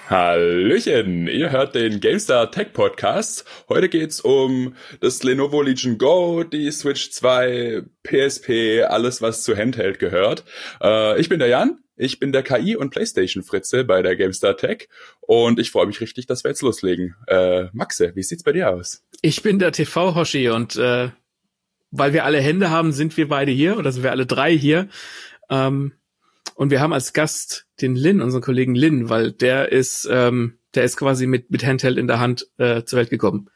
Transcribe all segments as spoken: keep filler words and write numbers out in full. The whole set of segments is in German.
Hallöchen, ihr hört den GameStar Tech Podcast. Heute geht's um das Lenovo Legion Go, die Switch zwei, P S P, alles was zu Handheld gehört. Äh, ich bin der Jan, ich bin der K I- und Playstation-Fritze bei der GameStar Tech und ich freue mich richtig, dass wir jetzt loslegen. Äh, Maxe, wie sieht's bei dir aus? Ich bin der T V-Hoshi und äh, weil wir alle Hände haben, sind wir beide hier oder sind wir alle drei hier. Ähm, Und wir haben als Gast den Lin, unseren Kollegen Lin, weil der ist, ähm, der ist quasi mit mit Handheld in der Hand äh, zur Welt gekommen.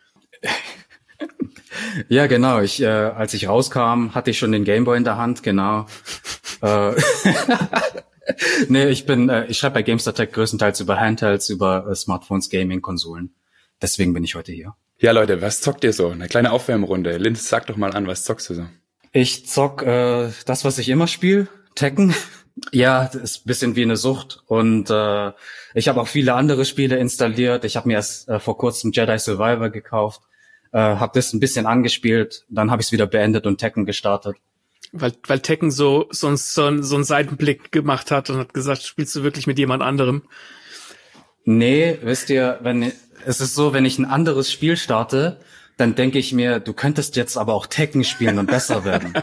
Ja, genau. Ich, äh, als ich rauskam, hatte ich schon den Gameboy in der Hand. Genau. äh, nee, ich bin, äh, ich schreibe bei GameStar Tech größtenteils über Handhelds, über äh, Smartphones, Gaming, Konsolen. Deswegen bin ich heute hier. Ja, Leute, was zockt ihr so? Eine kleine Aufwärmrunde. Lin, sag doch mal an, was zockst du so? Ich zock äh, das, was ich immer spiele, Tekken. Ja, das ist ein bisschen wie eine Sucht und äh, ich habe auch viele andere Spiele installiert. Ich habe mir erst äh, vor kurzem Jedi Survivor gekauft, äh, habe das ein bisschen angespielt, dann habe ich es wieder beendet und Tekken gestartet. Weil weil Tekken so so, ein, so, ein, so einen Seitenblick gemacht hat und hat gesagt, spielst du wirklich mit jemand anderem? Nee, wisst ihr, wenn es ist so, wenn ich ein anderes Spiel starte, dann denke ich mir, du könntest jetzt aber auch Tekken spielen und besser werden.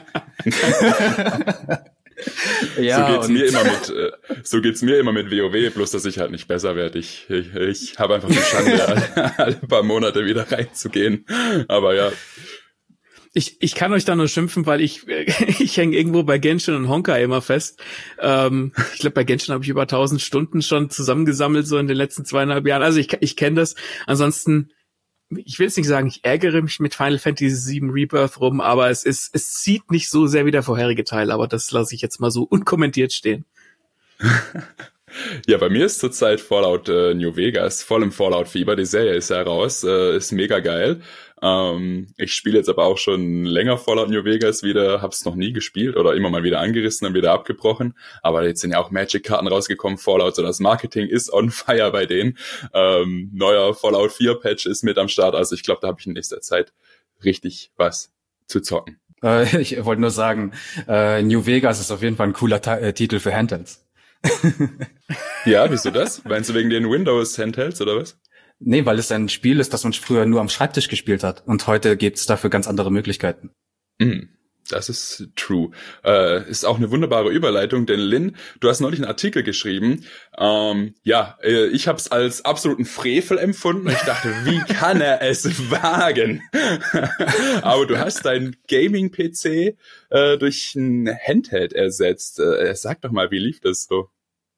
Ja, so geht's mir immer mit, äh, so geht's mir immer mit WoW, bloß dass ich halt nicht besser werde. Ich, ich, ich habe einfach die Schande, alle, alle paar Monate wieder reinzugehen. Aber ja. Ich, ich kann euch da nur schimpfen, weil ich, ich hänge irgendwo bei Genshin und Honkai immer fest. Ähm, ich glaube, bei Genshin habe ich über tausend Stunden schon zusammengesammelt, so in den letzten zweieinhalb Jahren. Also ich, ich kenne das. Ansonsten, ich will jetzt nicht sagen, ich ärgere mich mit Final Fantasy sieben Rebirth rum, aber es ist, es zieht nicht so sehr wie der vorherige Teil, aber das lasse ich jetzt mal so unkommentiert stehen. Ja, bei mir ist zurzeit Fallout äh, New Vegas, voll im Fallout-Fieber. Die Serie ist ja raus, äh, ist mega geil. Ähm, ich spiele jetzt aber auch schon länger Fallout New Vegas wieder, hab's noch nie gespielt oder immer mal wieder angerissen und wieder abgebrochen. Aber jetzt sind ja auch Magic-Karten rausgekommen, Fallout, so das Marketing ist on fire bei denen. Ähm, neuer Fallout vier Patch ist mit am Start, also ich glaube, da habe ich in nächster Zeit richtig was zu zocken. Äh, ich wollte nur sagen, äh, New Vegas ist auf jeden Fall ein cooler Ta- äh, Titel für Handhelds. Ja, wieso das? Meinst du wegen den Windows-Handhelds oder was? Nee, weil es ein Spiel ist, das man früher nur am Schreibtisch gespielt hat. Und heute gibt's dafür ganz andere Möglichkeiten. Mm, das ist true. Äh, ist auch eine wunderbare Überleitung, denn Lin, du hast neulich einen Artikel geschrieben. Ähm, ja, äh, ich habe es als absoluten Frevel empfunden. Ich dachte, wie kann er es wagen? Aber du hast deinen Gaming-P C äh, durch ein Handheld ersetzt. Äh, sag doch mal, wie lief das so?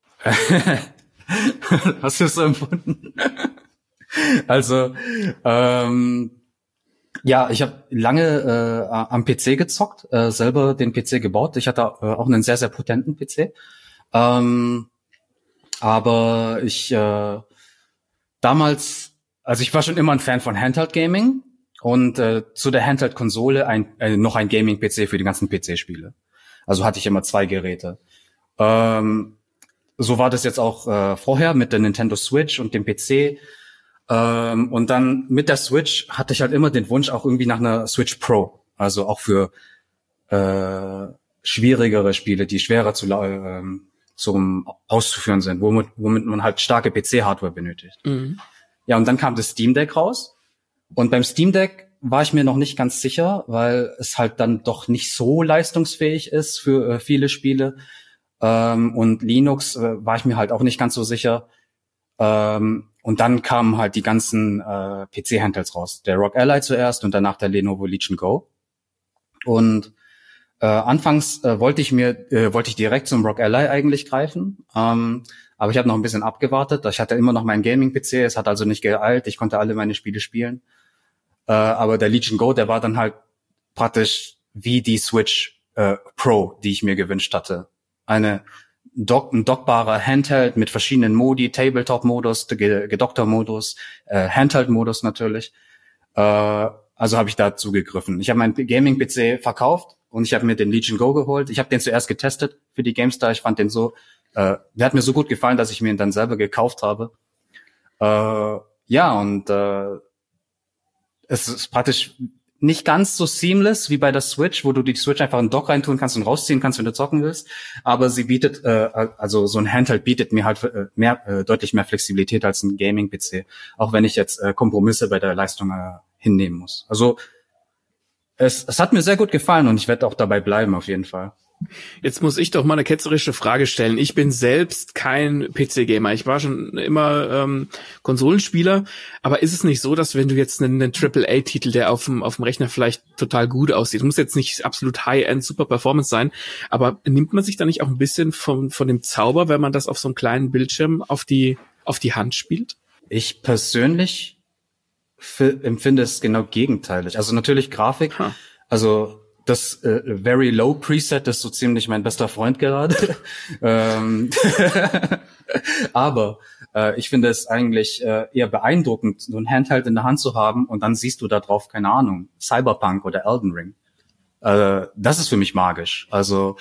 Hast du es so empfunden? Also, ähm, ja, ich habe lange äh, am P C gezockt, äh, selber den P C gebaut. Ich hatte äh, auch einen sehr, sehr potenten P C. Ähm, aber ich äh, damals, also ich war schon immer ein Fan von Handheld-Gaming und äh, zu der Handheld-Konsole ein, äh, noch ein Gaming-P C für die ganzen P C-Spiele. Also hatte ich immer zwei Geräte. Ähm, so war das jetzt auch äh, vorher mit der Nintendo Switch und dem P C. Ähm, und dann mit der Switch hatte ich halt immer den Wunsch auch irgendwie nach einer Switch Pro. Also auch für äh, schwierigere Spiele, die schwerer zu äh, zum auszuführen sind, womit, womit man halt starke P C-Hardware benötigt. Mhm. Ja, und dann kam das Steam Deck raus. Und beim Steam Deck war ich mir noch nicht ganz sicher, weil es halt dann doch nicht so leistungsfähig ist für äh, viele Spiele. Ähm, und Linux äh, war ich mir halt auch nicht ganz so sicher. Ähm, und dann kamen halt die ganzen äh, P C-Handhelds raus. Der Rock Ally zuerst und danach der Lenovo Legion Go. Und äh, anfangs äh, wollte ich mir äh, wollte ich direkt zum Rock Ally eigentlich greifen, ähm, aber ich habe noch ein bisschen abgewartet. Ich hatte immer noch meinen Gaming-P C, es hat also nicht geeilt. Ich konnte alle meine Spiele spielen. Äh, aber der Legion Go, der war dann halt praktisch wie die Switch äh, Pro, die ich mir gewünscht hatte. Eine Dock, ein dockbarer Handheld mit verschiedenen Modi, Tabletop-Modus, Gedockter-Modus, äh, Handheld-Modus natürlich. Äh, also habe ich dazu gegriffen. Ich habe meinen Gaming-P C verkauft und ich habe mir den Legion Go geholt. Ich habe den zuerst getestet für die GameStar. Ich fand den so, äh, der hat mir so gut gefallen, dass ich mir ihn dann selber gekauft habe. Äh, ja, und äh, es ist praktisch nicht ganz so seamless wie bei der Switch, wo du die Switch einfach in den Dock reintun kannst und rausziehen kannst, wenn du zocken willst. Aber sie bietet, äh, also so ein Handheld bietet mir halt äh, mehr, äh, deutlich mehr Flexibilität als ein Gaming-P C. Auch wenn ich jetzt äh, Kompromisse bei der Leistung äh, hinnehmen muss. Also es, es hat mir sehr gut gefallen und ich werde auch dabei bleiben auf jeden Fall. Jetzt muss ich doch mal eine ketzerische Frage stellen. Ich bin selbst kein P C-Gamer. Ich war schon immer ähm, Konsolenspieler. Aber ist es nicht so, dass wenn du jetzt einen, einen Triple A-Titel, der auf dem auf dem Rechner vielleicht total gut aussieht, muss jetzt nicht absolut High-End Super Performance sein, aber nimmt man sich da nicht auch ein bisschen von von dem Zauber, wenn man das auf so einem kleinen Bildschirm auf die auf die Hand spielt? Ich persönlich f- empfinde es genau gegenteilig. Also natürlich Grafik, huh. also das äh, Very Low Preset ist so ziemlich mein bester Freund gerade. ähm, Aber äh, ich finde es eigentlich äh, eher beeindruckend, so ein Handheld in der Hand zu haben und dann siehst du da drauf, keine Ahnung, Cyberpunk oder Elden Ring. Äh, das ist für mich magisch. Also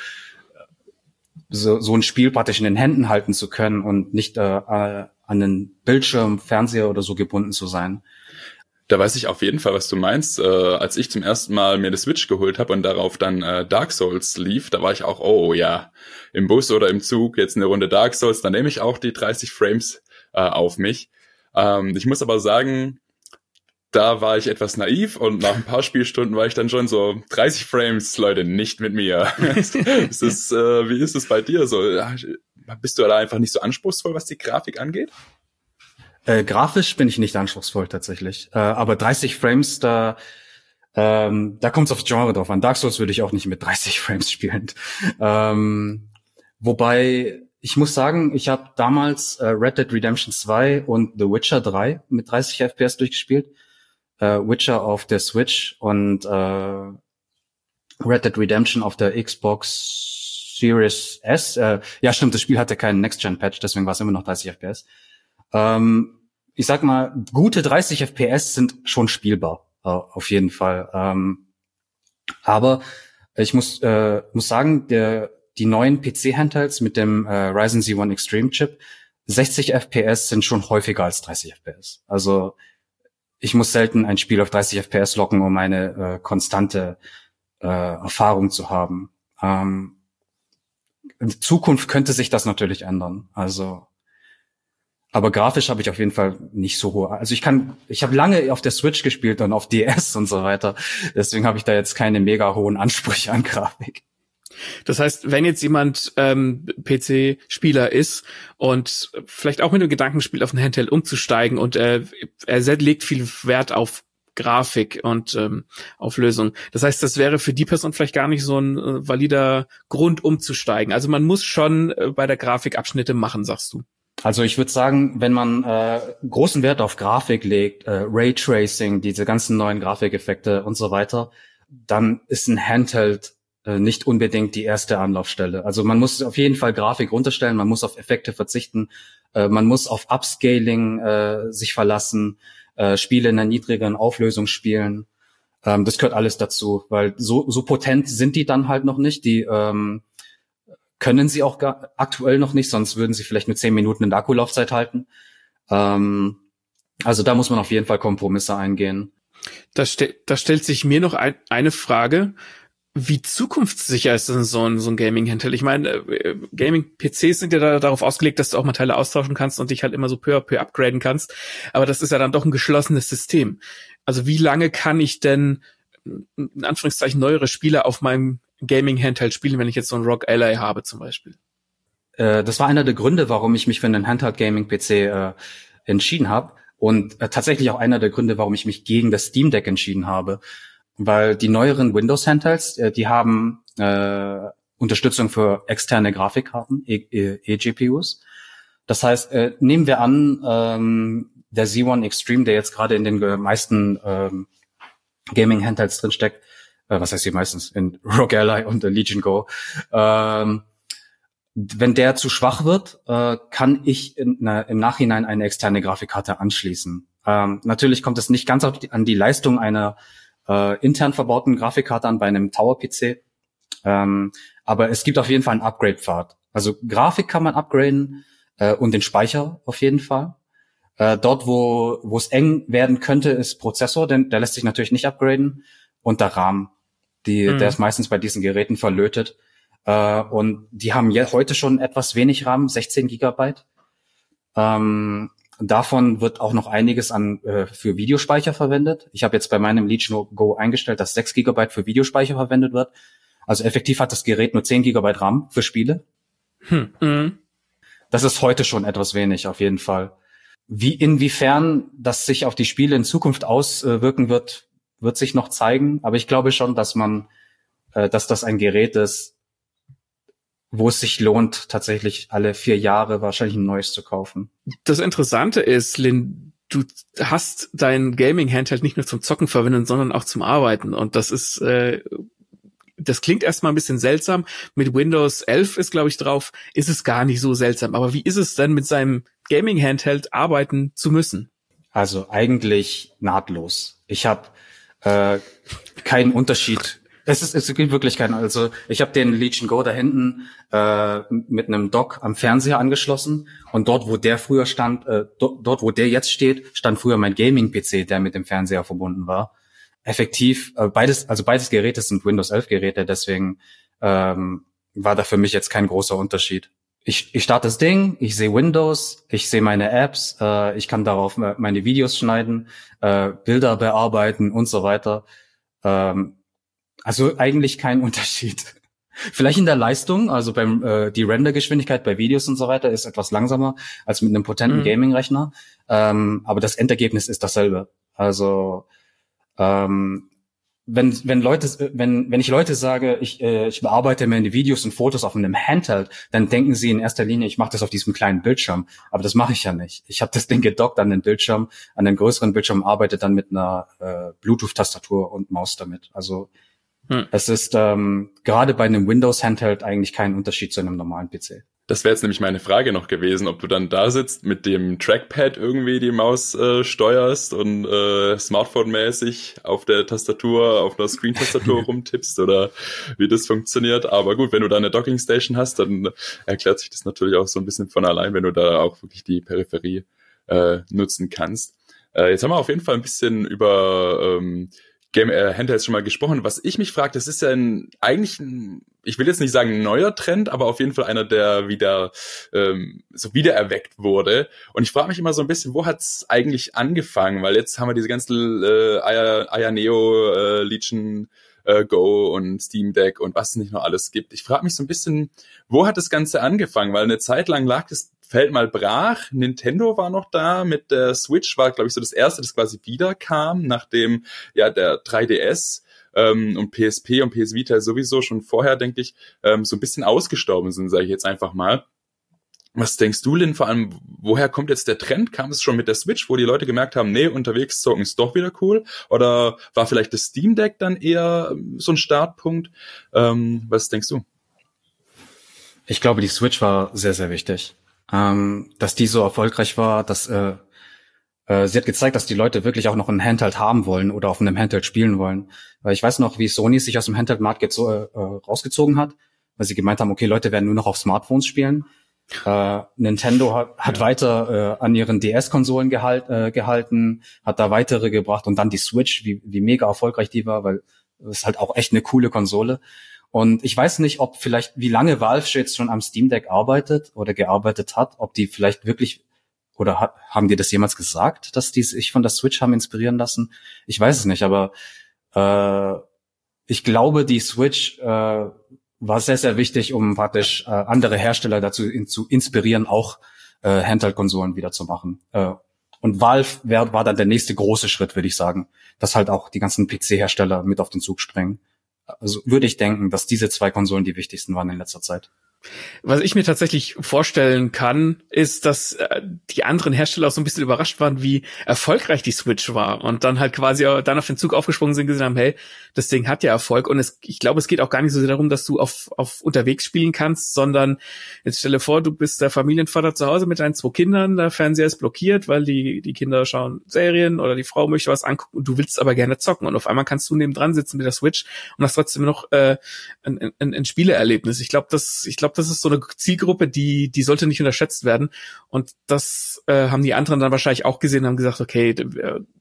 so, so ein Spiel praktisch in den Händen halten zu können und nicht äh, äh, an den Bildschirm, Fernseher oder so gebunden zu sein. Da weiß ich auf jeden Fall, was du meinst. Äh, als ich zum ersten Mal mir das Switch geholt habe und darauf dann äh, Dark Souls lief, da war ich auch, oh ja, im Bus oder im Zug jetzt eine Runde Dark Souls, dann nehme ich auch die dreißig Frames äh, auf mich. Ähm, ich muss aber sagen, da war ich etwas naiv und nach ein paar Spielstunden war ich dann schon so, dreißig Frames, Leute, nicht mit mir. ist das, äh, wie ist es bei dir so? Bist du da einfach nicht so anspruchsvoll, was die Grafik angeht? Äh, grafisch bin ich nicht anspruchsvoll tatsächlich, äh, aber dreißig Frames, da ähm, da kommt es aufs Genre drauf an. Dark Souls würde ich auch nicht mit dreißig Frames spielen. Ähm, wobei, ich muss sagen, ich habe damals äh, Red Dead Redemption zwei und The Witcher drei mit dreißig F P S durchgespielt. Äh, Witcher auf der Switch und äh, Red Dead Redemption auf der Xbox Series S. Äh, ja stimmt, das Spiel hatte keinen Next-Gen-Patch, deswegen war es immer noch dreißig F P S. Ähm, ich sag mal, gute dreißig F P S sind schon spielbar, äh, auf jeden Fall. Ähm, aber ich muss äh, muss sagen, der die neuen P C-Handhelds mit dem äh, Ryzen Z eins Extreme Chip, sechzig F P S sind schon häufiger als dreißig F P S. Also ich muss selten ein Spiel auf dreißig F P S locken, um eine äh, konstante äh, Erfahrung zu haben. Ähm, in Zukunft könnte sich das natürlich ändern. Also aber grafisch habe ich auf jeden Fall nicht so hohe. Also ich kann, ich habe lange auf der Switch gespielt und auf D S und so weiter. Deswegen habe ich da jetzt keine mega hohen Ansprüche an Grafik. Das heißt, wenn jetzt jemand ähm, P C-Spieler ist und vielleicht auch mit dem Gedanken spielt, auf ein Handheld umzusteigen und äh, er legt viel Wert auf Grafik und ähm, Auflösung. Das heißt, das wäre für die Person vielleicht gar nicht so ein äh, valider Grund umzusteigen. Also man muss schon äh, bei der Grafik Abschnitte machen, sagst du. Also ich würde sagen, wenn man äh, großen Wert auf Grafik legt, äh, Raytracing, diese ganzen neuen Grafikeffekte und so weiter, dann ist ein Handheld äh, nicht unbedingt die erste Anlaufstelle. Also man muss auf jeden Fall Grafik runterstellen, man muss auf Effekte verzichten, äh, man muss auf Upscaling äh, sich verlassen, äh, Spiele in einer niedrigeren Auflösung spielen. Ähm, das gehört alles dazu, weil so, so potent sind die dann halt noch nicht. Die ähm, können sie auch gar, aktuell noch nicht, sonst würden sie vielleicht mit zehn Minuten in der Akkulaufzeit halten. Ähm, also da muss man auf jeden Fall Kompromisse eingehen. Da, ste- da stellt sich mir noch ein, eine Frage. Wie zukunftssicher ist denn so ein, so ein Gaming-Handheld? Ich meine, äh, Gaming-P Cs sind ja da, darauf ausgelegt, dass du auch mal Teile austauschen kannst und dich halt immer so peu à peu upgraden kannst. Aber das ist ja dann doch ein geschlossenes System. Also wie lange kann ich denn, in Anführungszeichen, neuere Spiele auf meinem Gaming-Handheld spielen, wenn ich jetzt so einen R O G Ally habe zum Beispiel? Äh, das war einer der Gründe, warum ich mich für einen Handheld-Gaming-P C äh, entschieden habe. Und äh, tatsächlich auch einer der Gründe, warum ich mich gegen das Steam Deck entschieden habe. Weil die neueren Windows-Handhelds, äh, die haben äh, Unterstützung für externe Grafikkarten, eGPUs. E- das heißt, äh, nehmen wir an, ähm, der Z eins Extreme, der jetzt gerade in den äh, meisten ähm, Gaming-Handhelds drinsteckt, was heißt hier meistens, in R O G Ally und Legion Go. Ähm, wenn der zu schwach wird, äh, kann ich in, na, im Nachhinein eine externe Grafikkarte anschließen. Ähm, natürlich kommt es nicht ganz auf die, an die Leistung einer äh, intern verbauten Grafikkarte an bei einem Tower-P C. Ähm, aber es gibt auf jeden Fall einen Upgrade-Pfad. Also Grafik kann man upgraden äh, und den Speicher auf jeden Fall. Äh, dort, wo wo es eng werden könnte, ist Prozessor, denn der lässt sich natürlich nicht upgraden. und der RAM. Die, Mhm. der ist meistens bei diesen Geräten verlötet. Äh, und die haben ja heute schon etwas wenig RAM, sechzehn Gigabyte. Ähm, davon wird auch noch einiges an äh, für Videospeicher verwendet. Ich habe jetzt bei meinem Legion Go eingestellt, dass sechs Gigabyte für Videospeicher verwendet wird. Also effektiv hat das Gerät nur zehn Gigabyte RAM für Spiele. Hm. Mhm. Das ist heute schon etwas wenig, auf jeden Fall. Wie, inwiefern das sich auf die Spiele in Zukunft auswirken wird, wird sich noch zeigen. Aber ich glaube schon, dass man, äh, dass das ein Gerät ist, wo es sich lohnt, tatsächlich alle vier Jahre wahrscheinlich ein neues zu kaufen. Das Interessante ist, Lynn, du hast dein Gaming-Handheld nicht nur zum Zocken verwendet, sondern auch zum Arbeiten. Und das ist, äh, das klingt erstmal ein bisschen seltsam. Mit Windows elf ist, glaube ich, drauf, ist es gar nicht so seltsam. Aber wie ist es denn, mit seinem Gaming-Handheld arbeiten zu müssen? Also eigentlich nahtlos. Ich habe äh, keinen Unterschied. Es ist, es gibt wirklich keinen. Also ich habe den Legion Go da hinten äh, mit einem Dock am Fernseher angeschlossen und dort, wo der früher stand, äh, do, dort, wo der jetzt steht, stand früher mein Gaming-P C, der mit dem Fernseher verbunden war. Effektiv, äh, beides, also beides Geräte sind Windows elf Geräte, deswegen ähm, war da für mich jetzt kein großer Unterschied. Ich, ich starte das Ding, ich sehe Windows, ich sehe meine Apps, äh, ich kann darauf meine Videos schneiden, äh, Bilder bearbeiten und so weiter. Ähm, Also eigentlich kein Unterschied. Vielleicht in der Leistung, also beim äh, die Rendergeschwindigkeit bei Videos und so weiter ist etwas langsamer als mit einem potenten Mhm. Gaming-Rechner. Ähm, aber das Endergebnis ist dasselbe. Also ähm, wenn wenn Leute wenn wenn ich Leute sage, ich äh, ich bearbeite meine Videos und Fotos auf einem Handheld, dann denken sie in erster Linie, ich mache das auf diesem kleinen Bildschirm. Aber das mache ich ja nicht. Ich habe das Ding gedockt an den Bildschirm, an den größeren Bildschirm, arbeite dann mit einer äh, Bluetooth-Tastatur und Maus damit. Also Hm. es ist ähm, gerade bei einem Windows-Handheld eigentlich kein Unterschied zu einem normalen P C. Das wäre jetzt nämlich meine Frage noch gewesen, ob du dann da sitzt, mit dem Trackpad irgendwie die Maus äh, steuerst und äh, Smartphone-mäßig auf der Tastatur, auf einer Screen-Tastatur rumtippst oder wie das funktioniert. Aber gut, wenn du da eine Docking-Station hast, dann erklärt sich das natürlich auch so ein bisschen von allein, wenn du da auch wirklich die Peripherie äh, nutzen kannst. Äh, jetzt haben wir auf jeden Fall ein bisschen über ähm, Game äh, Handhelds schon mal gesprochen. Was ich mich frage, das ist ja ein, eigentlich ein, ich will jetzt nicht sagen ein neuer Trend, aber auf jeden Fall einer, der wieder ähm, so wiedererweckt wurde. Und ich frage mich immer so ein bisschen, wo hat's eigentlich angefangen? Weil jetzt haben wir diese ganzen äh, Aya, Aya Neo, äh, Legion äh, Go und Steam Deck und was es nicht noch alles gibt. Ich frage mich so ein bisschen, wo hat das Ganze angefangen? Weil eine Zeit lang lag das Feld mal brach. Nintendo war noch da, mit der Switch war, glaube ich, so das erste, das quasi wiederkam, nachdem ja der drei D S ähm, und P S P und P S Vita sowieso schon vorher, denke ich, ähm, so ein bisschen ausgestorben sind, sage ich jetzt einfach mal. Was denkst du, Lynn, vor allem, woher kommt jetzt der Trend? Kam es schon mit der Switch, wo die Leute gemerkt haben, nee, unterwegs zocken ist doch wieder cool? Oder war vielleicht das Steam Deck dann eher so ein Startpunkt? Ähm, was denkst du? Ich glaube, die Switch war sehr, sehr wichtig. Ähm, dass die so erfolgreich war, dass äh, äh, sie hat gezeigt, dass die Leute wirklich auch noch ein Handheld haben wollen oder auf einem Handheld spielen wollen. Weil ich weiß noch, wie Sony sich aus dem Handheld-Markt gezo- äh, rausgezogen hat, weil sie gemeint haben, okay, Leute werden nur noch auf Smartphones spielen. Äh, Nintendo hat, hat ja. weiter äh, an ihren D S-Konsolen gehalt, äh, gehalten, hat da weitere gebracht und dann die Switch, wie, wie mega erfolgreich die war, weil es ist halt auch echt eine coole Konsole. Und ich weiß nicht, ob vielleicht, wie lange Valve jetzt schon am Steam Deck arbeitet oder gearbeitet hat, ob die vielleicht wirklich, oder ha, haben die das jemals gesagt, dass die sich von der Switch haben inspirieren lassen? Ich weiß es nicht, aber äh, ich glaube, die Switch äh, war sehr, sehr wichtig, um praktisch äh, andere Hersteller dazu in, zu inspirieren, auch äh, Handheld-Konsolen wieder zu machen. Äh, und Valve wär, war dann der nächste große Schritt, würde ich sagen, dass halt auch die ganzen P C-Hersteller mit auf den Zug springen. Also würde ich denken, dass diese zwei Konsolen die wichtigsten waren in letzter Zeit. Was ich mir tatsächlich vorstellen kann, ist, dass äh, die anderen Hersteller auch so ein bisschen überrascht waren, wie erfolgreich die Switch war und dann halt quasi dann auf den Zug aufgesprungen sind und gesehen haben, hey, das Ding hat ja Erfolg und es, ich glaube, es geht auch gar nicht so sehr darum, dass du auf, auf unterwegs spielen kannst, sondern jetzt stelle vor, du bist der Familienvater zu Hause mit deinen zwei Kindern, der Fernseher ist blockiert, weil die die Kinder schauen Serien oder die Frau möchte was angucken und du willst aber gerne zocken und auf einmal kannst du neben dran sitzen mit der Switch und hast trotzdem noch äh, ein, ein, ein Spieleerlebnis. Ich glaube, das, ich glaube, das ist so eine Zielgruppe, die die sollte nicht unterschätzt werden. Und das äh, haben die anderen dann wahrscheinlich auch gesehen und haben gesagt, okay,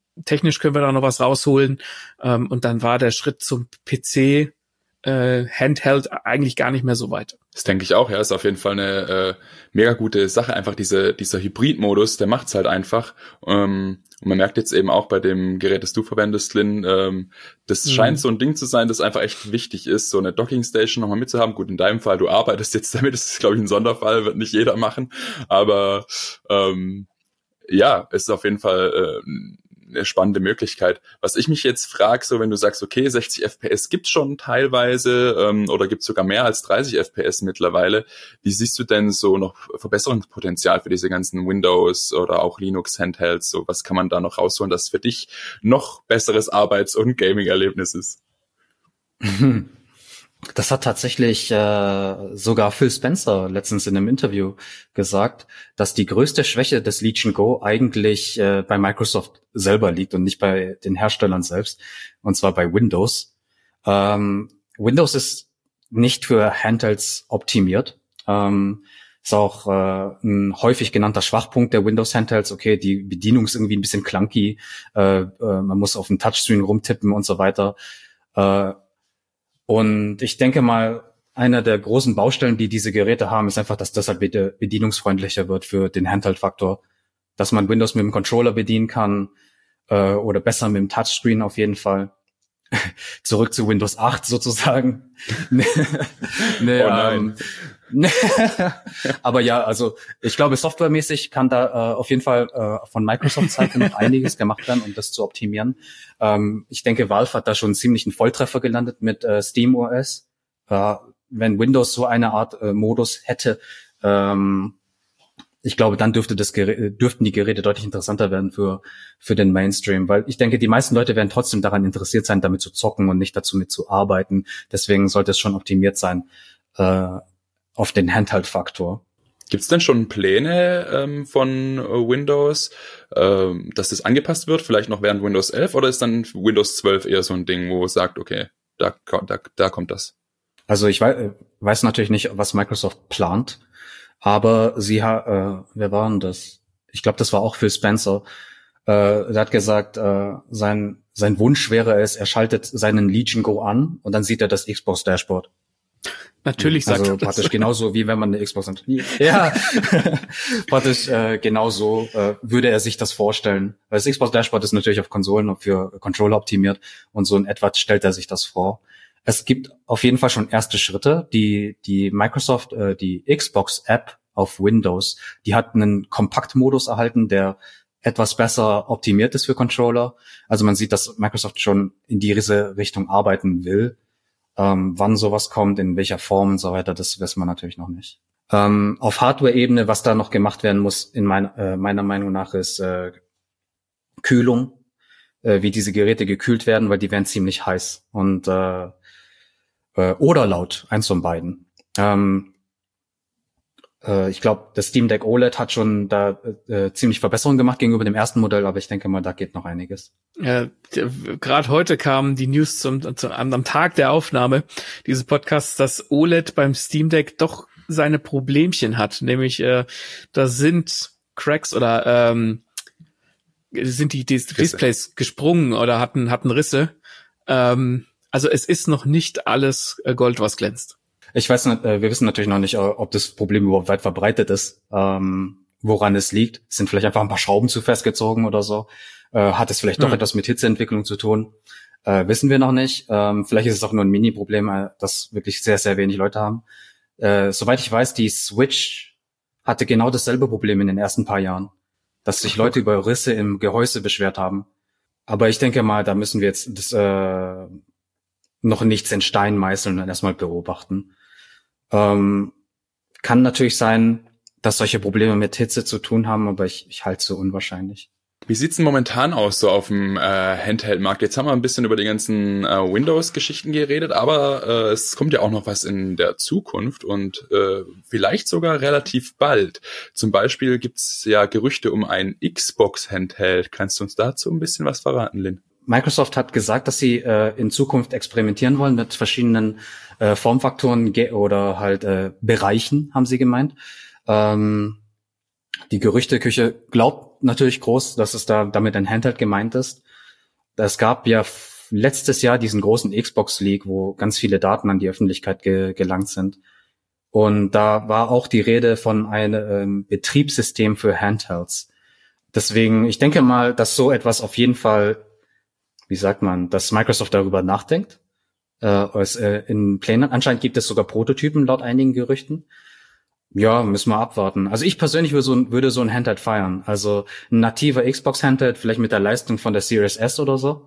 technisch können wir da noch was rausholen. Ähm, und dann war der Schritt zum P C äh, Handheld eigentlich gar nicht mehr so weit. Das denke ich auch, ja, ist auf jeden Fall eine äh, mega gute Sache. Einfach diese dieser Hybrid-Modus, der macht's halt einfach. Ähm, und man merkt jetzt eben auch bei dem Gerät, das du verwendest, Lynn, ähm, das mhm. scheint so ein Ding zu sein, das einfach echt wichtig ist, so eine Docking-Station nochmal mitzuhaben. Gut, in deinem Fall, du arbeitest jetzt damit, das ist, glaube ich, ein Sonderfall, wird nicht jeder machen. Aber ähm, ja, es ist auf jeden Fall äh, eine spannende Möglichkeit. Was ich mich jetzt frage, so wenn du sagst, okay, sechzig F P S gibt's schon teilweise ähm, oder gibt's sogar mehr als dreißig F P S mittlerweile. Wie siehst du denn so noch Verbesserungspotenzial für diese ganzen Windows oder auch Linux Handhelds? So was kann man da noch rausholen, das für dich noch besseres Arbeits- und Gaming-Erlebnis ist? Das hat tatsächlich äh, sogar Phil Spencer letztens in einem Interview gesagt, dass die größte Schwäche des Legion Go eigentlich äh, bei Microsoft selber liegt und nicht bei den Herstellern selbst, und zwar bei Windows. Ähm, Windows ist nicht für Handhelds optimiert. Ähm, ist auch äh, ein häufig genannter Schwachpunkt der Windows-Handhelds. Okay, die Bedienung ist irgendwie ein bisschen clunky, äh, äh, man muss auf dem Touchscreen rumtippen und so weiter. Äh, Und ich denke mal, einer der großen Baustellen, die diese Geräte haben, ist einfach, dass das halt bitte bedienungsfreundlicher wird für den Handheld-Faktor. Dass man Windows mit dem Controller bedienen kann äh, oder besser mit dem Touchscreen auf jeden Fall. Zurück zu Windows acht sozusagen. nee, nee, oh nein. Ähm, aber ja, also ich glaube, softwaremäßig kann da äh, auf jeden Fall äh, von Microsoft-Seite noch einiges gemacht werden, um das zu optimieren. Ähm, ich denke, Valve hat da schon ziemlich einen Volltreffer gelandet mit äh, SteamOS. Äh, wenn Windows so eine Art äh, Modus hätte, ähm, ich glaube, dann dürfte das Gerä- dürften die Geräte deutlich interessanter werden für für den Mainstream, weil ich denke, die meisten Leute werden trotzdem daran interessiert sein, damit zu zocken und nicht dazu mitzuarbeiten. Deswegen sollte es schon optimiert sein äh, auf den Handheld-Faktor. Gibt's denn schon Pläne ähm, von Windows, ähm, dass das angepasst wird, vielleicht noch während Windows elf, oder ist dann Windows zwölf eher so ein Ding, wo es sagt, okay, da, da, da kommt das? Also ich weiß, weiß natürlich nicht, was Microsoft plant, aber sie hat, äh, wer war denn das? Ich glaube, das war auch Phil Spencer. Äh, der hat gesagt, äh, sein sein Wunsch wäre es, er schaltet seinen Legion Go an und dann sieht er das Xbox Dashboard. Natürlich sagt also er das. praktisch genauso, wie wenn man eine Xbox hat. Ja, praktisch äh, genauso äh, würde er sich das vorstellen. Weil das Xbox Dashboard ist natürlich auf Konsolen und für Controller optimiert und so in etwa stellt er sich das vor. Es gibt auf jeden Fall schon erste Schritte. Die die Microsoft, äh, die Xbox App auf Windows, die hat einen Kompaktmodus erhalten, der etwas besser optimiert ist für Controller. Also man sieht, dass Microsoft schon in diese Richtung arbeiten will. Ähm, wann sowas kommt, in welcher Form und so weiter, das weiß man natürlich noch nicht. Ähm, auf Hardware-Ebene, was da noch gemacht werden muss, in mein, äh, meiner Meinung nach, ist äh, Kühlung, äh, wie diese Geräte gekühlt werden, weil die werden ziemlich heiß und äh, äh, oder laut, eins von beiden. Ähm, äh, ich glaube, das Steam Deck O L E D hat schon da äh, ziemlich Verbesserungen gemacht gegenüber dem ersten Modell, aber ich denke mal, da geht noch einiges. Äh, Gerade heute kamen die News zum, zum am Tag der Aufnahme dieses Podcasts, dass O L E D beim Steam Deck doch seine Problemchen hat, nämlich äh, da sind Cracks oder ähm, sind die, die Displays gesprungen oder hatten hatten Risse. Ähm, also es ist noch nicht alles Gold, was glänzt. Ich weiß nicht, wir wissen natürlich noch nicht, ob das Problem überhaupt weit verbreitet ist, ähm, woran es liegt. Es sind vielleicht einfach ein paar Schrauben zu festgezogen oder so. Äh, hat es vielleicht doch hm. etwas mit Hitzeentwicklung zu tun? Äh, wissen wir noch nicht. Ähm, vielleicht ist es auch nur ein Mini-Problem, das wirklich sehr, sehr wenig Leute haben. Äh, soweit ich weiß, die Switch hatte genau dasselbe Problem in den ersten paar Jahren, dass sich Leute über Risse im Gehäuse beschwert haben. Aber ich denke mal, da müssen wir jetzt das, äh, noch nichts in Stein meißeln und erstmal beobachten. Ähm, kann natürlich sein, dass solche Probleme mit Hitze zu tun haben, aber ich, ich halte es für unwahrscheinlich. Wie sieht's denn momentan aus so auf dem äh, Handheld-Markt? Jetzt haben wir ein bisschen über die ganzen äh, Windows-Geschichten geredet, aber äh, es kommt ja auch noch was in der Zukunft und äh, vielleicht sogar relativ bald. Zum Beispiel gibt's ja Gerüchte um ein Xbox-Handheld. Kannst du uns dazu ein bisschen was verraten, Lynn? Microsoft hat gesagt, dass sie äh, in Zukunft experimentieren wollen mit verschiedenen äh, Formfaktoren ge- oder halt äh, Bereichen, haben sie gemeint. Ähm, Die Gerüchteküche glaubt natürlich groß, dass es da damit ein Handheld gemeint ist. Es gab ja letztes Jahr diesen großen Xbox-Leak, wo ganz viele Daten an die Öffentlichkeit ge- gelangt sind. Und da war auch die Rede von einem ähm, Betriebssystem für Handhelds. Deswegen, ich denke mal, dass so etwas auf jeden Fall, wie sagt man, dass Microsoft darüber nachdenkt. Äh, es, äh, in Plänen, anscheinend gibt es sogar Prototypen laut einigen Gerüchten. Ja, müssen wir abwarten. Also ich persönlich würde so, ein, würde so ein Handheld feiern. Also ein nativer Xbox-Handheld, vielleicht mit der Leistung von der Series S oder so.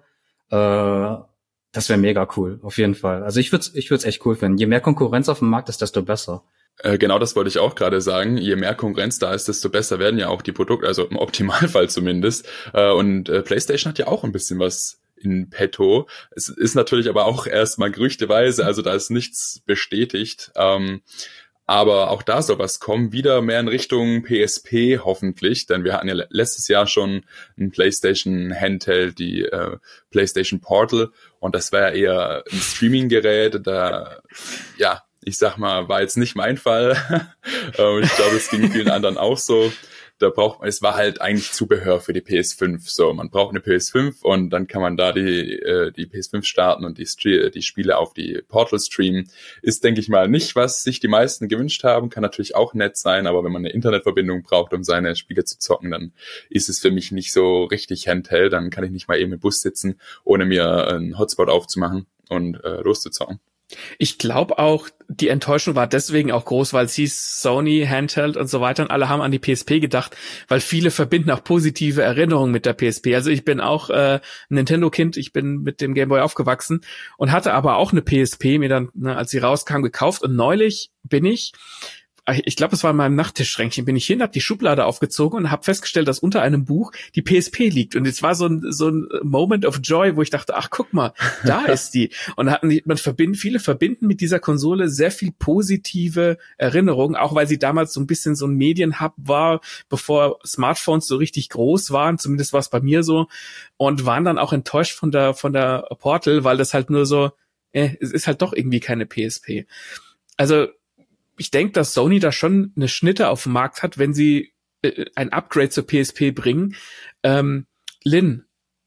Äh, das wäre mega cool, auf jeden Fall. Also ich würde es ich würd's echt cool finden. Je mehr Konkurrenz auf dem Markt ist, desto besser. Äh, genau das wollte ich auch gerade sagen. Je mehr Konkurrenz da ist, desto besser werden ja auch die Produkte, also im Optimalfall zumindest. Äh, und äh, PlayStation hat ja auch ein bisschen was in petto. Es ist natürlich aber auch erstmal gerüchteweise, also da ist nichts bestätigt. Ähm, Aber auch da soll was kommen, wieder mehr in Richtung P S P hoffentlich, denn wir hatten ja letztes Jahr schon ein PlayStation Handheld, die äh, PlayStation Portal, und das war ja eher ein Streaming-Gerät, da, ja, ich sag mal, war jetzt nicht mein Fall. Ich glaube, es ging vielen anderen auch so. Da braucht man, es war halt eigentlich Zubehör für die P S fünf. So, man braucht eine P S fünf und dann kann man da die äh, die P S fünf starten und die die Spiele auf die Portal streamen. Ist, denke ich mal, nicht, was sich die meisten gewünscht haben. Kann natürlich auch nett sein, aber wenn man eine Internetverbindung braucht, um seine Spiele zu zocken, dann ist es für mich nicht so richtig Handheld. Dann kann ich nicht mal eben im Bus sitzen, ohne mir einen Hotspot aufzumachen und äh, loszuzocken. Ich glaube auch, die Enttäuschung war deswegen auch groß, weil es hieß Sony, Handheld und so weiter und alle haben an die P S P gedacht, weil viele verbinden auch positive Erinnerungen mit der P S P. Also ich bin auch äh, ein Nintendo-Kind, ich bin mit dem Game Boy aufgewachsen und hatte aber auch eine P S P, mir dann, ne, als sie rauskam, gekauft, und neulich bin ich ich glaube, es war in meinem Nachttischschränkchen, bin ich hin, habe die Schublade aufgezogen und habe festgestellt, dass unter einem Buch die P S P liegt. Und es war so ein so ein Moment of Joy, wo ich dachte, ach, guck mal, da ist die. Und da hatten die, man verbinden, viele verbinden mit dieser Konsole sehr viel positive Erinnerungen, auch weil sie damals so ein bisschen so ein Medienhub war, bevor Smartphones so richtig groß waren, zumindest war es bei mir so, und waren dann auch enttäuscht von der von der Portal, weil das halt nur so, äh, es ist halt doch irgendwie keine P S P. Also ich denke, dass Sony da schon eine Schnitte auf dem Markt hat, wenn sie äh, ein Upgrade zur P S P bringen. Ähm, Lynn,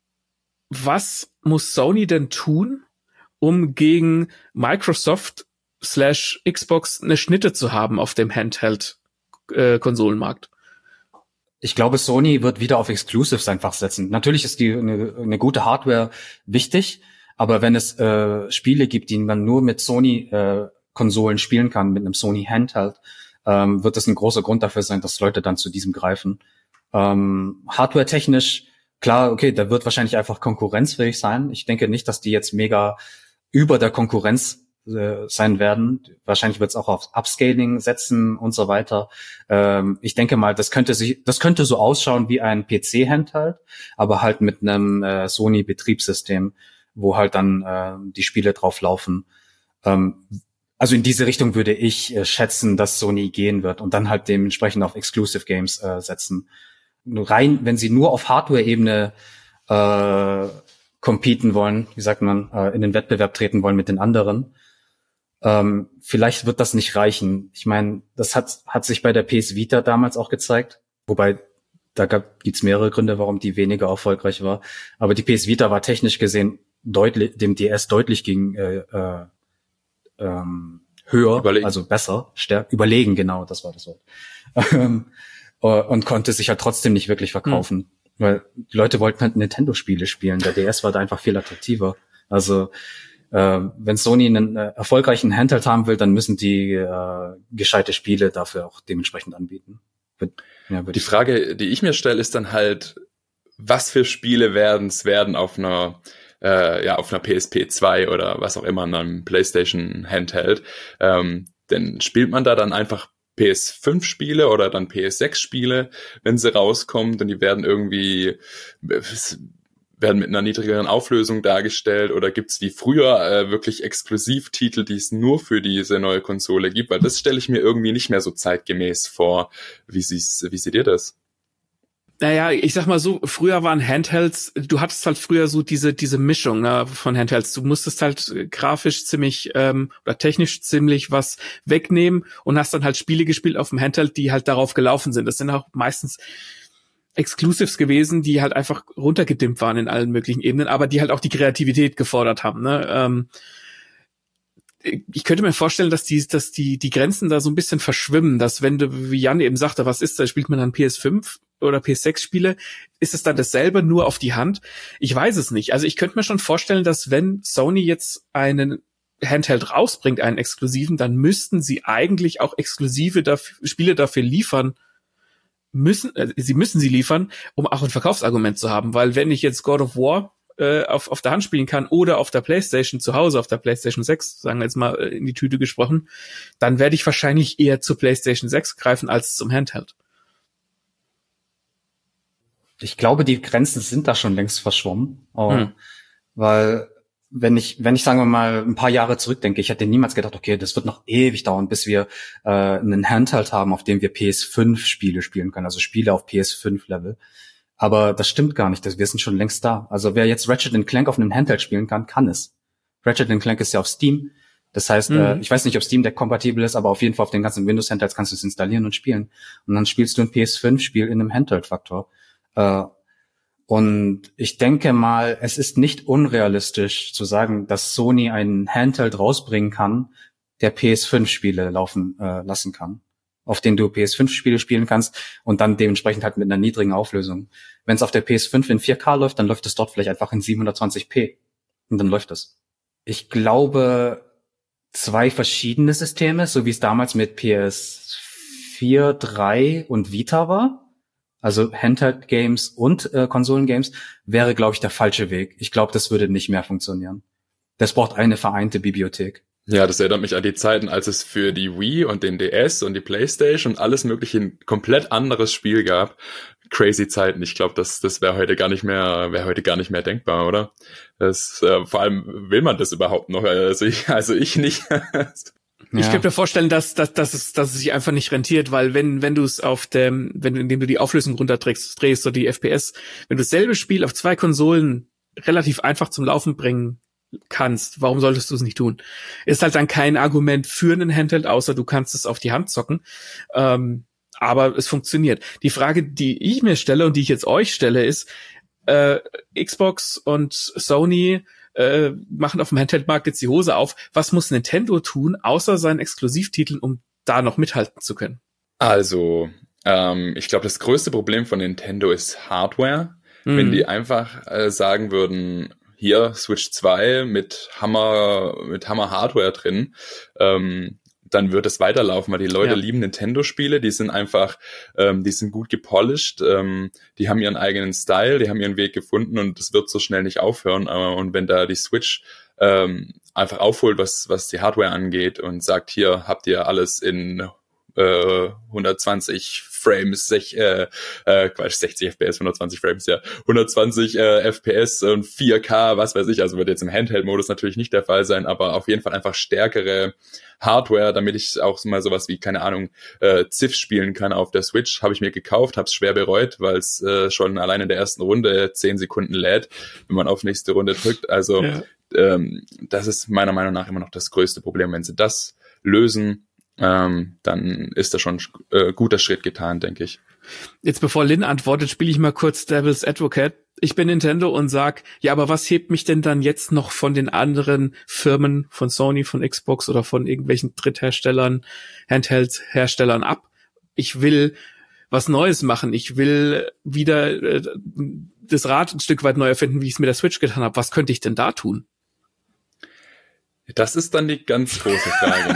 was muss Sony denn tun, um gegen Microsoft slash Xbox eine Schnitte zu haben auf dem Handheld-Konsolenmarkt? Äh, ich glaube, Sony wird wieder auf Exclusives einfach setzen. Natürlich ist die eine, eine gute Hardware wichtig, aber wenn es äh, Spiele gibt, die man nur mit Sony äh, Konsolen spielen kann, mit einem Sony Handheld, ähm, wird das ein großer Grund dafür sein, dass Leute dann zu diesem greifen. Ähm, Hardware-technisch, klar, okay, da wird wahrscheinlich einfach konkurrenzfähig sein. Ich denke nicht, dass die jetzt mega über der Konkurrenz äh, sein werden. Wahrscheinlich wird es auch auf Upscaling setzen und so weiter. Ähm, ich denke mal, das könnte sich, das könnte so ausschauen wie ein P C-Handheld, aber halt mit einem äh, Sony-Betriebssystem, wo halt dann äh, die Spiele drauf laufen. Ähm, Also in diese Richtung würde ich äh, schätzen, dass Sony gehen wird und dann halt dementsprechend auf Exclusive Games äh, setzen. Nur rein, wenn sie nur auf Hardware-Ebene äh, competen wollen, wie sagt man, äh, in den Wettbewerb treten wollen mit den anderen, ähm, vielleicht wird das nicht reichen. Ich meine, das hat hat sich bei der P S Vita damals auch gezeigt, wobei da gab gibt's mehrere Gründe, warum die weniger erfolgreich war. Aber die P S Vita war technisch gesehen deutlich dem D S deutlich gegen äh, äh, Ähm, höher, überlegen. Also besser, stärker, überlegen, genau, das war das Wort. Ähm, und konnte sich halt trotzdem nicht wirklich verkaufen, mhm. weil die Leute wollten halt Nintendo-Spiele spielen. Der D S war da einfach viel attraktiver. Also äh, wenn Sony einen äh, erfolgreichen Handheld haben will, dann müssen die äh, gescheite Spiele dafür auch dementsprechend anbieten. Ja, die Frage, die ich mir stelle, ist dann halt, was für Spiele werden es werden auf einer Äh, ja, auf einer P S P zwei oder was auch immer, in einem PlayStation Handheld. Ähm, denn spielt man da dann einfach P S fünf Spiele oder dann P S sechs Spiele, wenn sie rauskommen, und die werden irgendwie werden mit einer niedrigeren Auflösung dargestellt, oder gibt's wie früher äh, wirklich Exklusivtitel, die es nur für diese neue Konsole gibt? Weil das stelle ich mir irgendwie nicht mehr so zeitgemäß vor. Wie siehst, wie seht ihr das? Naja, ich sag mal so, früher waren Handhelds, du hattest halt früher so diese diese Mischung, ne, von Handhelds. Du musstest halt äh, grafisch ziemlich ähm, oder technisch ziemlich was wegnehmen und hast dann halt Spiele gespielt auf dem Handheld, die halt darauf gelaufen sind. Das sind auch meistens Exclusives gewesen, die halt einfach runtergedimmt waren in allen möglichen Ebenen, aber die halt auch die Kreativität gefordert haben, ne? Ähm, ich könnte mir vorstellen, dass die, dass die, die Grenzen da so ein bisschen verschwimmen, dass wenn du, wie Jan eben sagte, was ist da, spielt man dann P S fünf oder P S sechs Spiele, ist es dann dasselbe, nur auf die Hand? Ich weiß es nicht. Also ich könnte mir schon vorstellen, dass wenn Sony jetzt einen Handheld rausbringt, einen exklusiven, dann müssten sie eigentlich auch exklusive dafür, Spiele dafür liefern müssen, äh, sie müssen sie liefern, um auch ein Verkaufsargument zu haben, weil wenn ich jetzt God of War auf, auf der Hand spielen kann oder auf der PlayStation zu Hause, auf der PlayStation sechs, sagen wir jetzt mal in die Tüte gesprochen, dann werde ich wahrscheinlich eher zur PlayStation sechs greifen als zum Handheld. Ich glaube, die Grenzen sind da schon längst verschwommen, hm. weil wenn ich, wenn ich sagen wir mal ein paar Jahre zurückdenke, ich hätte niemals gedacht, okay, das wird noch ewig dauern, bis wir äh, einen Handheld haben, auf dem wir P S fünf Spiele spielen können, also Spiele auf P S fünf Level. Aber das stimmt gar nicht, wir sind schon längst da. Also wer jetzt Ratchet and Clank auf einem Handheld spielen kann, kann es. Ratchet and Clank ist ja auf Steam. Das heißt, mhm. äh, ich weiß nicht, ob Steam Deck kompatibel ist, aber auf jeden Fall auf den ganzen Windows-Handhelds kannst du es installieren und spielen. Und dann spielst du ein P S fünf Spiel in einem Handheld-Faktor. Äh, und ich denke mal, es ist nicht unrealistisch zu sagen, dass Sony einen Handheld rausbringen kann, der P S fünf Spiele laufen äh, lassen kann, auf denen du P S fünf Spiele spielen kannst und dann dementsprechend halt mit einer niedrigen Auflösung. Wenn es auf der P S fünf in vier K läuft, dann läuft es dort vielleicht einfach in siebenhundertzwanzig p und dann läuft es. Ich glaube, zwei verschiedene Systeme, so wie es damals mit P S vier, drei und Vita war, also Handheld-Games und äh, Konsolen-Games, wäre, glaube ich, der falsche Weg. Ich glaube, das würde nicht mehr funktionieren. Das braucht eine vereinte Bibliothek. Ja, das erinnert mich an die Zeiten, als es für die Wii und den D S und die PlayStation und alles mögliche ein komplett anderes Spiel gab. Crazy Zeiten. Ich glaube, das das wäre heute gar nicht mehr wäre heute gar nicht mehr denkbar, oder? Das äh, vor allem will man das überhaupt noch? Also ich also ich nicht. Ich ja. könnte mir vorstellen, dass, dass, dass, es, dass es sich einfach nicht rentiert, weil wenn, wenn du es auf dem, wenn du, indem du die Auflösung runterdrehst, drehst oder die F P S, wenn du dasselbe Spiel auf zwei Konsolen relativ einfach zum Laufen bringen kannst, warum solltest du es nicht tun? Ist halt dann kein Argument für einen Handheld, außer du kannst es auf die Hand zocken. Ähm, aber es funktioniert. Die Frage, die ich mir stelle und die ich jetzt euch stelle, ist, äh, Xbox und Sony äh, machen auf dem Handheld-Markt jetzt die Hose auf. Was muss Nintendo tun, außer seinen Exklusivtiteln, um da noch mithalten zu können? Also, ähm, ich glaube, das größte Problem von Nintendo ist Hardware. Mhm. Wenn die einfach äh, sagen würden, hier Switch zwei mit Hammer, mit Hammer Hardware drin, ähm, dann wird es weiterlaufen, weil die Leute ja. lieben Nintendo-Spiele, die sind einfach, ähm, die sind gut gepolished, ähm, die haben ihren eigenen Style, die haben ihren Weg gefunden und es wird so schnell nicht aufhören. Äh, und wenn da die Switch ähm, einfach aufholt, was was die Hardware angeht und sagt, hier habt ihr alles in äh, hundertzwanzig Frames, sech, äh, äh, Quatsch, sechzig F P S, hundertzwanzig Frames, ja, hundertzwanzig äh, F P S und vier K, was weiß ich, also wird jetzt im Handheld-Modus natürlich nicht der Fall sein, aber auf jeden Fall einfach stärkere Hardware, damit ich auch mal sowas wie, keine Ahnung, äh, Civ spielen kann auf der Switch, habe ich mir gekauft, habe es schwer bereut, weil es äh, schon allein in der ersten Runde zehn Sekunden lädt, wenn man auf nächste Runde drückt, also ja. ähm, das ist meiner Meinung nach immer noch das größte Problem, wenn sie das lösen, Ähm, dann ist da schon äh, guter Schritt getan, denke ich. Jetzt bevor Lynn antwortet, spiele ich mal kurz Devil's Advocate. Ich bin Nintendo und sag, ja, aber was hebt mich denn dann jetzt noch von den anderen Firmen, von Sony, von Xbox oder von irgendwelchen Drittherstellern, Handheld-Herstellern ab? Ich will was Neues machen. Ich will wieder äh, das Rad ein Stück weit neu erfinden, wie ich es mit der Switch getan habe. Was könnte ich denn da tun? Das ist dann die ganz große Frage,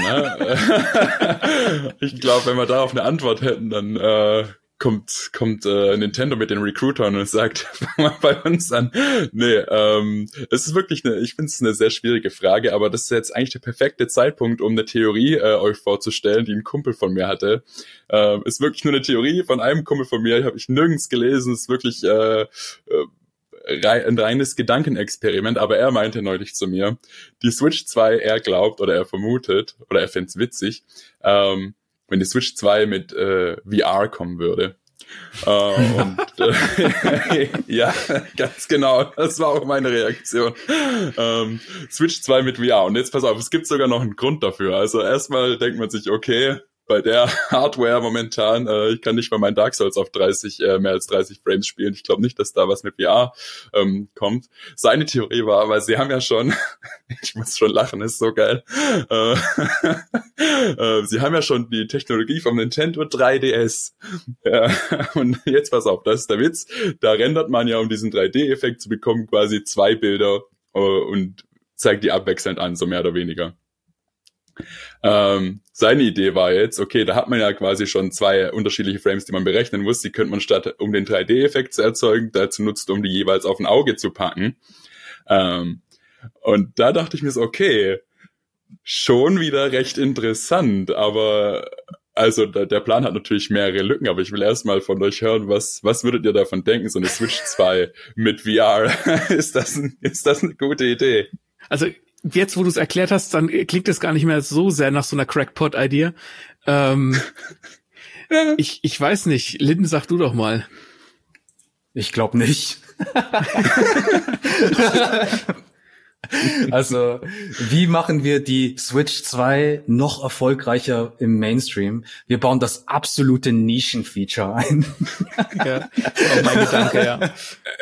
ne? Ich glaube, wenn wir darauf eine Antwort hätten, dann äh, kommt kommt äh, Nintendo mit den Recruitern und sagt, fang mal bei uns an. Nee, ähm, es ist wirklich eine, ich finde es eine sehr schwierige Frage, aber das ist jetzt eigentlich der perfekte Zeitpunkt, um eine Theorie äh, euch vorzustellen, die ein Kumpel von mir hatte. Ähm, ist wirklich nur eine Theorie von einem Kumpel von mir, habe ich nirgends gelesen, ist wirklich äh, äh, ein reines Gedankenexperiment, aber er meinte neulich zu mir, die Switch zwei, er glaubt oder er vermutet, oder er fänd's witzig, ähm, wenn die Switch zwei mit äh, V R kommen würde. äh, und äh, ja, ganz genau, das war auch meine Reaktion. Ähm, Switch zwei mit V R. Und jetzt pass auf, es gibt sogar noch einen Grund dafür. Also erstmal denkt man sich, okay, bei der Hardware momentan, äh, ich kann nicht mal mein Dark Souls auf dreißig, äh, mehr als dreißig Frames spielen. Ich glaube nicht, dass da was mit V R ähm, kommt. Seine Theorie war, weil sie haben ja schon, ich muss schon lachen, ist so geil, äh, äh, sie haben ja schon die Technologie vom Nintendo drei D S. Ja, und jetzt pass auf, das ist der Witz. Da rendert man ja, um diesen drei D-Effekt zu bekommen, quasi zwei Bilder äh, und zeigt die abwechselnd an, so mehr oder weniger. Ähm, seine Idee war jetzt, okay, da hat man ja quasi schon zwei unterschiedliche Frames, die man berechnen muss. Die könnte man statt, um den drei D-Effekt zu erzeugen, dazu nutzt, um die jeweils auf ein Auge zu packen. Ähm, und da dachte ich mir so, okay, schon wieder recht interessant, aber also da, der Plan hat natürlich mehrere Lücken, aber ich will erstmal von euch hören, was was würdet ihr davon denken, so eine Switch zwei mit V R? ist das ein, ist das eine gute Idee? Also jetzt, wo du es erklärt hast, dann klingt es gar nicht mehr so sehr nach so einer Crackpot-Idee. Ähm, ich, ich weiß nicht. Linden, sag du doch mal. Ich glaube nicht. Also, wie machen wir die Switch zwei noch erfolgreicher im Mainstream? Wir bauen das absolute Nischen-Feature ein. Ja, das ist auch mein Gedanke, ja.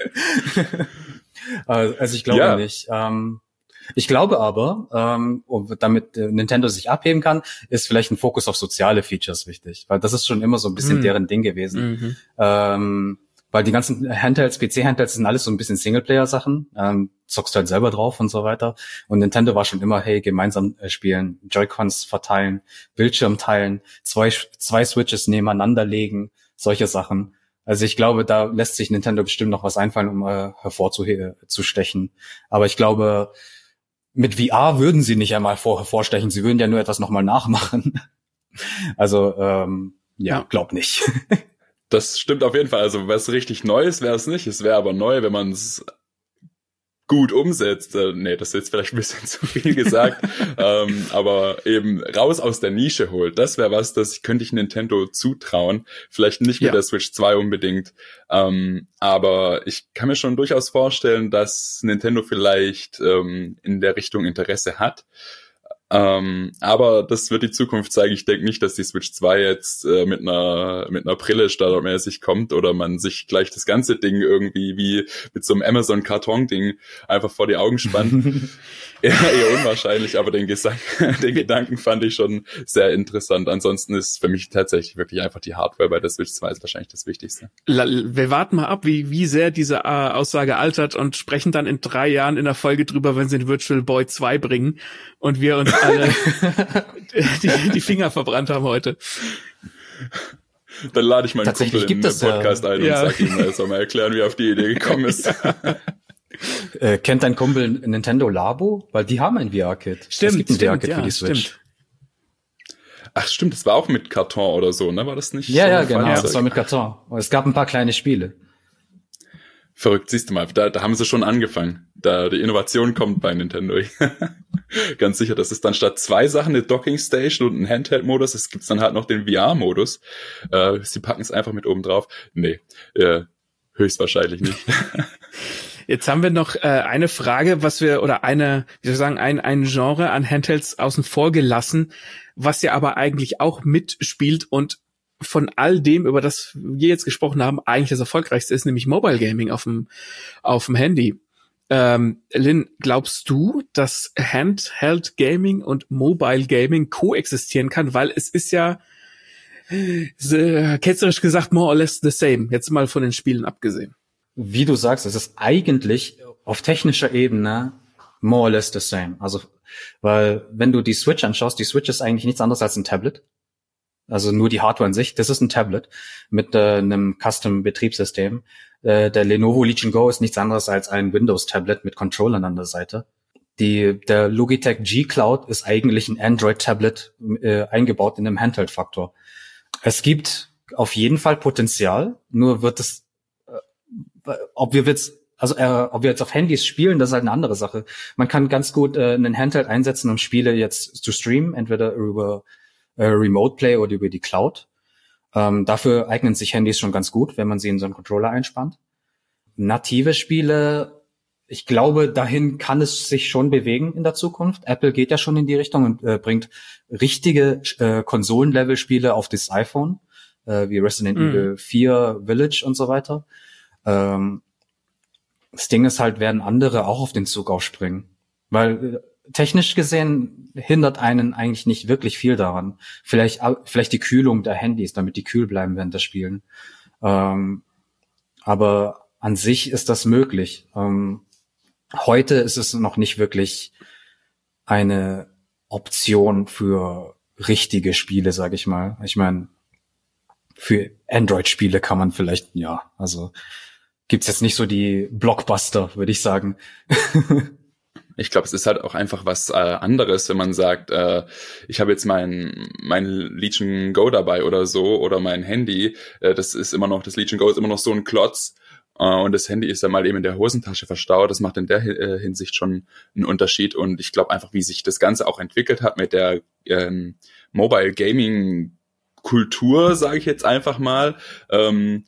Also ich glaube ja. nicht. Ähm, Ich glaube aber, ähm, damit Nintendo sich abheben kann, ist vielleicht ein Fokus auf soziale Features wichtig, weil das ist schon immer so ein bisschen mm. deren Ding gewesen. Mm-hmm. Ähm, weil die ganzen Handhelds, P C-Handhelds sind alles so ein bisschen Singleplayer-Sachen, ähm, zockst halt selber drauf und so weiter. Und Nintendo war schon immer, hey, gemeinsam äh, spielen, Joy-Cons verteilen, Bildschirm teilen, zwei, zwei Switches nebeneinander legen, solche Sachen. Also ich glaube, da lässt sich Nintendo bestimmt noch was einfallen, um äh, hervorzustechen. Aber ich glaube, mit V R würden sie nicht einmal vor, vorstechen, sie würden ja nur etwas nochmal nachmachen. Also, ähm, ja, glaub nicht. Das stimmt auf jeden Fall. Also was richtig Neues wäre es nicht. Es wäre aber neu, wenn man es gut umsetzt. Äh, nee, das ist jetzt vielleicht ein bisschen zu viel gesagt. ähm, aber eben raus aus der Nische holt. Das wäre was, das könnte ich Nintendo zutrauen. Vielleicht nicht mit ja. der Switch zwei unbedingt. Ähm, aber ich kann mir schon durchaus vorstellen, dass Nintendo vielleicht ähm, in der Richtung Interesse hat. Ähm, aber das wird die Zukunft zeigen. Ich denke nicht, dass die Switch zwei jetzt äh, mit einer mit einer Brille standardmäßig kommt oder man sich gleich das ganze Ding irgendwie wie mit so einem Amazon-Karton-Ding einfach vor die Augen spannt. eher, eher unwahrscheinlich, aber den, Gesang, den Gedanken fand ich schon sehr interessant. Ansonsten ist für mich tatsächlich wirklich einfach die Hardware bei der Switch zwei ist wahrscheinlich das Wichtigste. Wir warten mal ab, wie wie sehr diese äh, Aussage altert und sprechen dann in drei Jahren in der Folge drüber, wenn sie den Virtual Boy zwei bringen und wir uns alle die, die Finger verbrannt haben heute. Dann lade ich meinen Tatsächlich Kumpel in den Podcast ja. ein und ja. sage ihm, er soll mal erklären, wie er auf die Idee gekommen ist. äh, kennt dein Kumpel Nintendo Labo? Weil die haben ein V R-Kit. Stimmt, es gibt ein stimmt, V R-Kit ja, für die Switch. Stimmt. Ach stimmt, das war auch mit Karton oder so, ne? War das nicht? Ja, so ja, genau, Fallzeug? das war mit Karton. Es gab ein paar kleine Spiele. Verrückt, siehst du mal, da, da haben sie schon angefangen. Da die Innovation kommt bei Nintendo. Ganz sicher, das ist dann statt zwei Sachen eine Docking Station und ein Handheld-Modus, es gibt dann halt noch den V R-Modus. Äh, sie packen es einfach mit oben drauf. Nee, äh, höchstwahrscheinlich nicht. Jetzt haben wir noch äh, eine Frage, was wir, oder eine, wie soll ich sagen, ein, ein Genre an Handhelds außen vor gelassen, was ja aber eigentlich auch mitspielt und von all dem, über das wir jetzt gesprochen haben, eigentlich das erfolgreichste ist, nämlich Mobile Gaming auf dem auf dem Handy. Ähm, Lynn, glaubst du, dass Handheld Gaming und Mobile Gaming koexistieren kann? Weil es ist ja äh, ketzerisch gesagt more or less the same. Jetzt mal von den Spielen abgesehen. Wie du sagst, es ist eigentlich auf technischer Ebene more or less the same. Also, weil wenn du die Switch anschaust, die Switch ist eigentlich nichts anderes als ein Tablet. Also nur die Hardware an sich. Das ist ein Tablet mit äh, einem Custom-Betriebssystem. Äh, der Lenovo Legion Go ist nichts anderes als ein Windows-Tablet mit Controllern an der Seite. Die, der Logitech G Cloud ist eigentlich ein Android-Tablet äh, eingebaut in einem Handheld-Faktor. Es gibt auf jeden Fall Potenzial, nur wird es, äh, ob wir jetzt, also äh, ob wir jetzt auf Handys spielen, das ist halt eine andere Sache. Man kann ganz gut äh, einen Handheld einsetzen, um Spiele jetzt zu streamen, entweder über Remote Play oder über die Cloud. Ähm, dafür eignen sich Handys schon ganz gut, wenn man sie in so einen Controller einspannt. Native Spiele, ich glaube, dahin kann es sich schon bewegen in der Zukunft. Apple geht ja schon in die Richtung und äh, bringt richtige äh, Konsolen-Level-Spiele auf das iPhone, äh, wie Resident mhm. Evil vier, Village und so weiter. Ähm, das Ding ist halt, werden andere auch auf den Zug aufspringen. Weil äh, technisch gesehen hindert einen eigentlich nicht wirklich viel daran. Vielleicht vielleicht die Kühlung der Handys, damit die kühl bleiben während der Spielen. Ähm, aber an sich ist das möglich. Ähm, heute ist es noch nicht wirklich eine Option für richtige Spiele, sage ich mal. Ich meine, für Android-Spiele kann man vielleicht, ja, also gibt's jetzt nicht so die Blockbuster, würde ich sagen. Ich glaube, es ist halt auch einfach was äh, anderes, wenn man sagt, äh, ich habe jetzt mein mein Legion Go dabei oder so oder mein Handy. Äh, das ist immer noch, das Legion Go ist immer noch so ein Klotz. Und das Handy ist dann mal eben in der Hosentasche verstaut. Das macht in der äh, Hinsicht schon einen Unterschied. Und ich glaube einfach, wie sich das Ganze auch entwickelt hat mit der ähm, Mobile Gaming Kultur, sage ich jetzt einfach mal, ähm,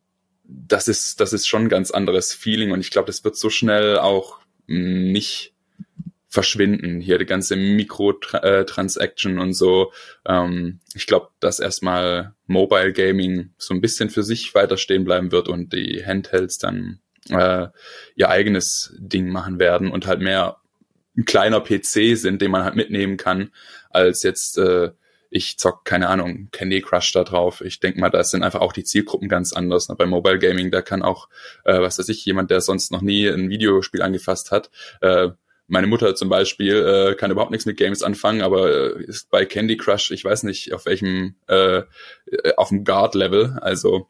das ist das ist schon ein ganz anderes Feeling. Und ich glaube, das wird so schnell auch mh, nicht verschwinden. Hier die ganze Mikrotransaction und so. Ähm, ich glaube, dass erstmal Mobile Gaming so ein bisschen für sich weiter stehen bleiben wird und die Handhelds dann äh, ihr eigenes Ding machen werden und halt mehr ein kleiner P C sind, den man halt mitnehmen kann, als jetzt äh, ich zock, keine Ahnung, Candy Crush da drauf. Ich denke mal, da sind einfach auch die Zielgruppen ganz anders. Bei Mobile Gaming, da kann auch, äh, was weiß ich, jemand, der sonst noch nie ein Videospiel angefasst hat, äh, meine Mutter zum Beispiel äh, kann überhaupt nichts mit Games anfangen, aber äh, ist bei Candy Crush, ich weiß nicht, auf welchem, äh, auf dem Guard-Level, also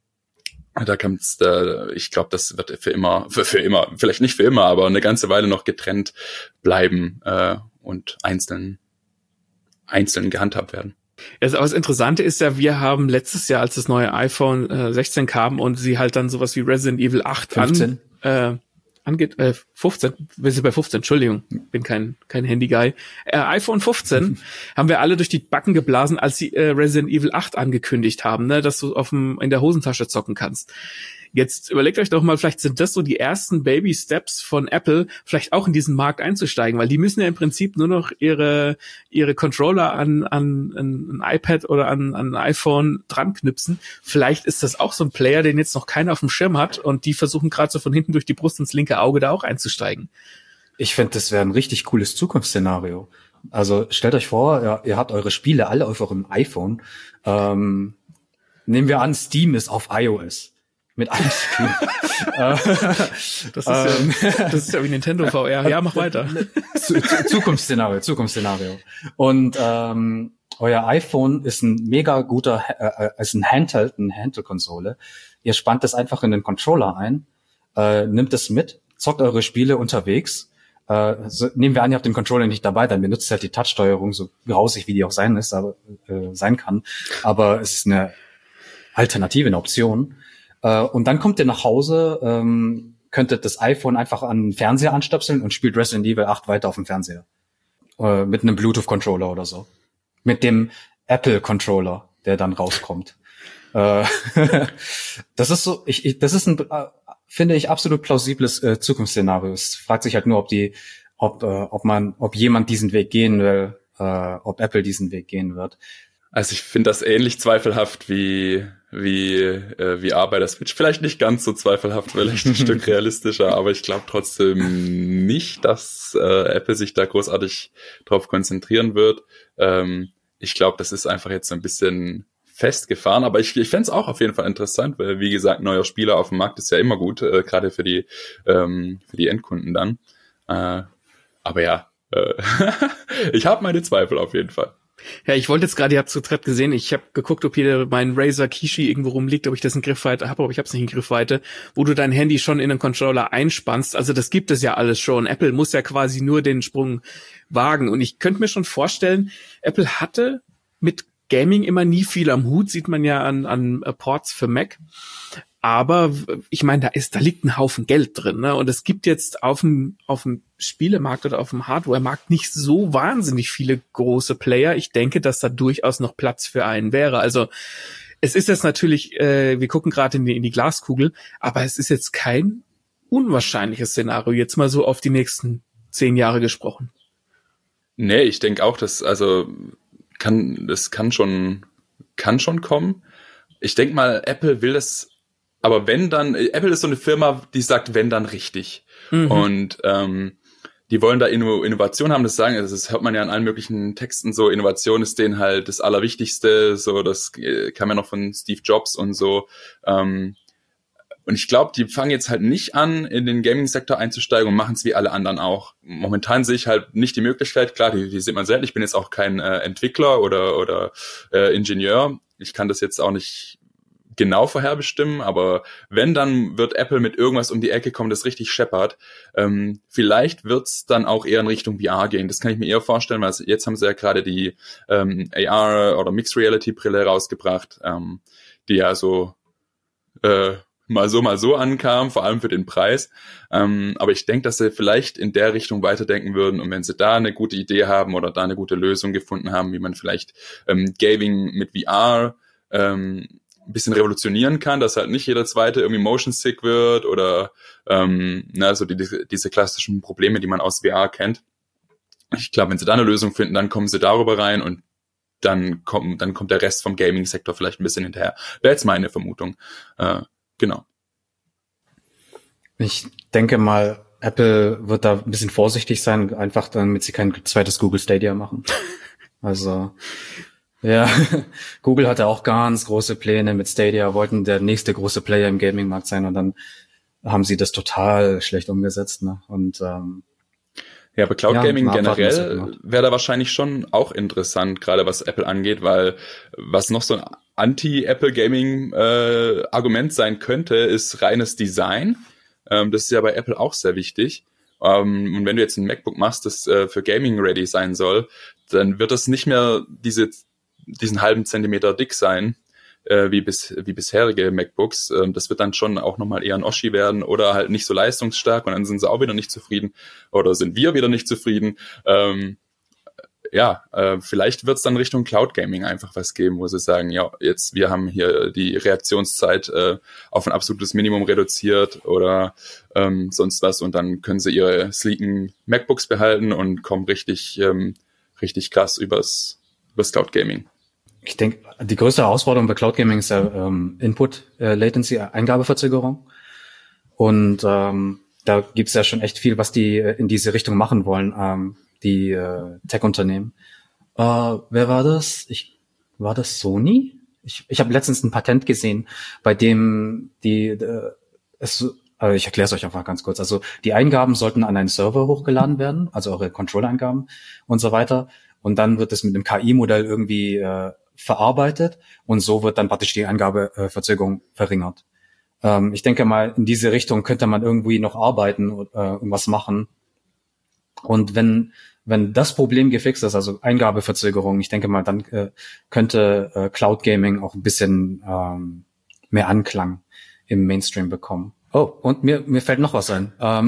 da kommt's, da, ich glaube, das wird für immer, für, für immer, vielleicht nicht für immer, aber eine ganze Weile noch getrennt bleiben äh, und einzeln, einzeln gehandhabt werden. Also, aber das Interessante ist ja, wir haben letztes Jahr, als das neue iPhone äh, sechzehn kam und sie halt dann sowas wie Resident Evil acht fünfzehn an, äh, angeht, äh, fünfzehn, wir sind bei fünfzehn, Entschuldigung, bin kein kein Handy-Guy. Äh, iPhone fünfzehn haben wir alle durch die Backen geblasen, als sie äh, Resident Evil acht angekündigt haben, ne, dass du auf dem in der Hosentasche zocken kannst. Jetzt überlegt euch doch mal, vielleicht sind das so die ersten Baby-Steps von Apple, vielleicht auch in diesen Markt einzusteigen, weil die müssen ja im Prinzip nur noch ihre ihre Controller an an, an ein iPad oder an, an ein iPhone dran knipsen. Vielleicht ist das auch so ein Player, den jetzt noch keiner auf dem Schirm hat und die versuchen gerade so von hinten durch die Brust ins linke Auge da auch einzusteigen. Ich finde, das wäre ein richtig cooles Zukunftsszenario. Also stellt euch vor, ja, ihr habt eure Spiele alle auf eurem iPhone. Ähm, nehmen wir an, Steam ist auf iOS. Mit allen Spielen. das, ist ja, das ist ja wie Nintendo V R. Ja, mach weiter. Zukunftsszenario, Zukunftsszenario. Und ähm, euer iPhone ist ein mega guter, äh, ist ein Handheld, eine Handheld-Konsole. Ihr spannt das einfach in den Controller ein, äh, nimmt es mit, zockt eure Spiele unterwegs. Äh, so, nehmen wir an, ihr habt den Controller nicht dabei, dann benutzt halt die Touch-Steuerung, so grausig wie die auch sein ist, aber äh, sein kann. Aber es ist eine Alternative, eine Option. Und dann kommt ihr nach Hause, ähm, könntet das iPhone einfach an den Fernseher anstöpseln und spielt Resident Evil acht weiter auf dem Fernseher. Äh, mit einem Bluetooth-Controller oder so. Mit dem Apple-Controller, der dann rauskommt. äh, das ist so, ich, ich das ist ein, äh, finde ich, absolut plausibles äh, Zukunftsszenario. Es fragt sich halt nur, ob die, ob, äh, ob man, ob jemand diesen Weg gehen will, äh, ob Apple diesen Weg gehen wird. Also ich finde das ähnlich zweifelhaft wie wie äh, wie A bei der Switch. Vielleicht nicht ganz so zweifelhaft, vielleicht ein Stück realistischer, aber ich glaube trotzdem nicht, dass äh, Apple sich da großartig drauf konzentrieren wird. Ähm, ich glaube, das ist einfach jetzt so ein bisschen festgefahren, aber ich, ich fände es auch auf jeden Fall interessant, weil wie gesagt, neuer Spieler auf dem Markt ist ja immer gut, äh, gerade für die ähm, für die Endkunden dann. Äh, aber ja, äh, ich habe meine Zweifel auf jeden Fall. Ja, ich wollte jetzt gerade, ihr habt es gerade gesehen, ich habe geguckt, ob hier mein Razer Kishi irgendwo rumliegt, ob ich das in Griffweite habe, aber ich habe es nicht in Griffweite, wo du dein Handy schon in den Controller einspannst. Also das gibt es ja alles schon. Apple muss ja quasi nur den Sprung wagen. Und ich könnte mir schon vorstellen, Apple hatte mit Gaming immer nie viel am Hut, sieht man ja an, an Ports für Mac. Aber ich meine, da ist, da liegt ein Haufen Geld drin, ne? Und es gibt jetzt auf dem, auf dem Spielemarkt oder auf dem Hardware-Markt nicht so wahnsinnig viele große Player. Ich denke, dass da durchaus noch Platz für einen wäre. Also es ist jetzt natürlich, äh, wir gucken gerade in die, in die Glaskugel, aber es ist jetzt kein unwahrscheinliches Szenario, jetzt mal so auf die nächsten zehn Jahre gesprochen. Nee, ich denke auch, dass, also, kann, das kann schon, kann schon kommen. Ich denke mal, Apple will das, aber wenn dann, Apple ist so eine Firma, die sagt, wenn dann richtig. Mhm. Und, ähm, die wollen da Inno- Innovation haben, das sagen, das hört man ja in allen möglichen Texten so, Innovation ist denen halt das Allerwichtigste, so, das kam ja noch von Steve Jobs und so, ähm, und ich glaube, die fangen jetzt halt nicht an, in den Gaming-Sektor einzusteigen und machen es wie alle anderen auch. Momentan sehe ich halt nicht die Möglichkeit, klar, die, die sieht man selten, ich bin jetzt auch kein äh, Entwickler oder, oder äh, Ingenieur, ich kann das jetzt auch nicht genau vorherbestimmen, aber wenn, dann wird Apple mit irgendwas um die Ecke kommen, das richtig scheppert. Ähm, vielleicht wird's dann auch eher in Richtung V R gehen. Das kann ich mir eher vorstellen, weil jetzt haben sie ja gerade die ähm, A R oder Mixed Reality Brille rausgebracht, ähm, die ja so äh, mal so, mal so ankam, vor allem für den Preis. Ähm, aber ich denke, dass sie vielleicht in der Richtung weiterdenken würden und wenn sie da eine gute Idee haben oder da eine gute Lösung gefunden haben, wie man vielleicht ähm, Gaming mit V R ähm, ein bisschen revolutionieren kann, dass halt nicht jeder Zweite irgendwie motion sick wird oder ähm, na, so die, diese klassischen Probleme, die man aus V R kennt. Ich glaube, wenn sie da eine Lösung finden, dann kommen sie darüber rein und dann kommt, dann kommt der Rest vom Gaming-Sektor vielleicht ein bisschen hinterher. Wäre jetzt meine Vermutung. Äh, genau. Ich denke mal, Apple wird da ein bisschen vorsichtig sein, einfach damit sie kein zweites Google Stadia machen. Also ja, Google hatte auch ganz große Pläne mit Stadia, wollten der nächste große Player im Gaming-Markt sein und dann haben sie das total schlecht umgesetzt. Ne? Und ähm, ja, aber Cloud Gaming ja, generell wäre da wahrscheinlich schon auch interessant, gerade was Apple angeht, weil was noch so ein Anti-Apple Gaming äh, Argument sein könnte, ist reines Design. Ähm, das ist ja bei Apple auch sehr wichtig. Um, und wenn du jetzt ein MacBook machst, das äh, für Gaming ready sein soll, dann wird das nicht mehr diese diesen halben Zentimeter dick sein, äh, wie bis wie bisherige MacBooks. Ähm, das wird dann schon auch nochmal eher ein Oschi werden oder halt nicht so leistungsstark und dann sind sie auch wieder nicht zufrieden oder sind wir wieder nicht zufrieden. Ähm, ja, äh, vielleicht wird es dann Richtung Cloud Gaming einfach was geben, wo sie sagen, ja, jetzt wir haben hier die Reaktionszeit äh, auf ein absolutes Minimum reduziert oder ähm, sonst was und dann können sie ihre sleeken MacBooks behalten und kommen richtig ähm, richtig krass übers, übers Cloud Gaming. Ich denke, die größte Herausforderung bei Cloud Gaming ist ja ähm, Input-Latency, äh, Eingabeverzögerung. Und ähm, da gibt's ja schon echt viel, was die äh, in diese Richtung machen wollen, ähm, die äh, Tech-Unternehmen. Äh, wer war das? Ich war das Sony? Ich, ich habe letztens ein Patent gesehen, bei dem die äh, es äh, ich erkläre es euch einfach ganz kurz. Also die Eingaben sollten an einen Server hochgeladen werden, also eure Controller-Eingaben und so weiter. Und dann wird es mit einem K I-Modell irgendwie äh, verarbeitet und so wird dann praktisch die Eingabeverzögerung verringert. Ähm, ich denke mal, in diese Richtung könnte man irgendwie noch arbeiten und äh, irgendwas machen. Und wenn wenn das Problem gefixt ist, also Eingabeverzögerung, ich denke mal, dann äh, könnte äh, Cloud Gaming auch ein bisschen ähm, mehr Anklang im Mainstream bekommen. Oh, und mir mir fällt noch was ein. Ähm,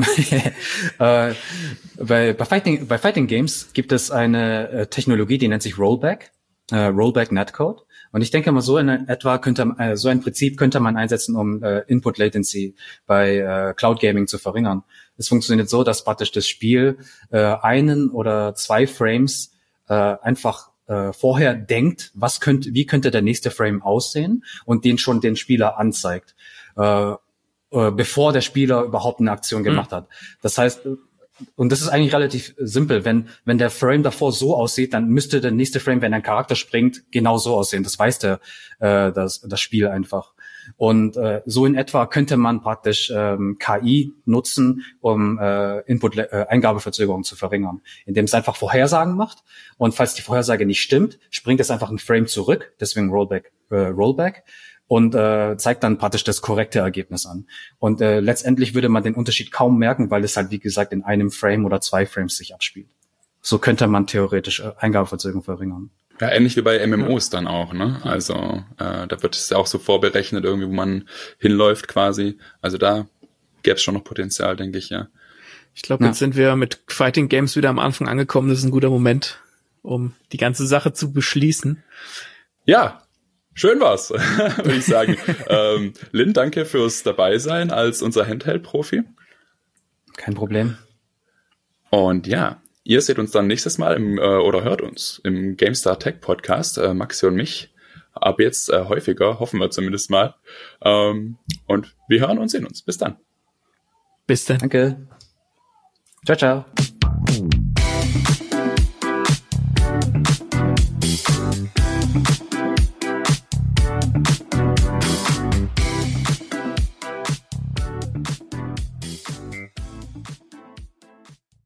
äh, bei, bei Fighting bei Fighting Games gibt es eine äh, Technologie, die nennt sich Rollback. Uh, Rollback Netcode. Und ich denke mal, so in etwa könnte, äh, so ein Prinzip könnte man einsetzen, um äh, Input Latency bei äh, Cloud Gaming zu verringern. Es funktioniert so, dass praktisch das Spiel äh, einen oder zwei Frames äh, einfach äh, vorher denkt, was könnte, wie könnte der nächste Frame aussehen und den schon den Spieler anzeigt, äh, äh, bevor der Spieler überhaupt eine Aktion gemacht mhm. hat. Das heißt, und das ist eigentlich relativ simpel. Wenn, wenn der Frame davor so aussieht, dann müsste der nächste Frame, wenn ein Charakter springt, genau so aussehen. Das weiß der, äh, das, das Spiel einfach. Und äh, so in etwa könnte man praktisch ähm, K I nutzen, um äh, Input-Eingabeverzögerung zu verringern, indem es einfach Vorhersagen macht. Und falls die Vorhersage nicht stimmt, springt es einfach ein Frame zurück, deswegen Rollback, äh, Rollback. Und äh, zeigt dann praktisch das korrekte Ergebnis an. Und äh, letztendlich würde man den Unterschied kaum merken, weil es halt, wie gesagt, in einem Frame oder zwei Frames sich abspielt. So könnte man theoretisch äh, Eingabeverzögerung verringern. Ja, ähnlich wie bei M M Os dann auch, ne? Also äh, da wird es ja auch so vorberechnet, irgendwie, wo man hinläuft quasi. Also da gäbe es schon noch Potenzial, denke ich, ja. Ich glaube, jetzt ja. sind wir mit Fighting Games wieder am Anfang angekommen. Das ist ein guter Moment, um die ganze Sache zu beschließen. Ja, Schön war's, würde ich sagen. ähm, Lynn, danke fürs Dabeisein als unser Handheld-Profi. Kein Problem. Und ja, ihr seht uns dann nächstes Mal im, äh, oder hört uns im GameStar Tech Podcast, äh, Maxi und mich, ab jetzt äh, häufiger, hoffen wir zumindest mal. Ähm, und wir hören und sehen uns. Bis dann. Bis dann. Danke. Ciao, ciao.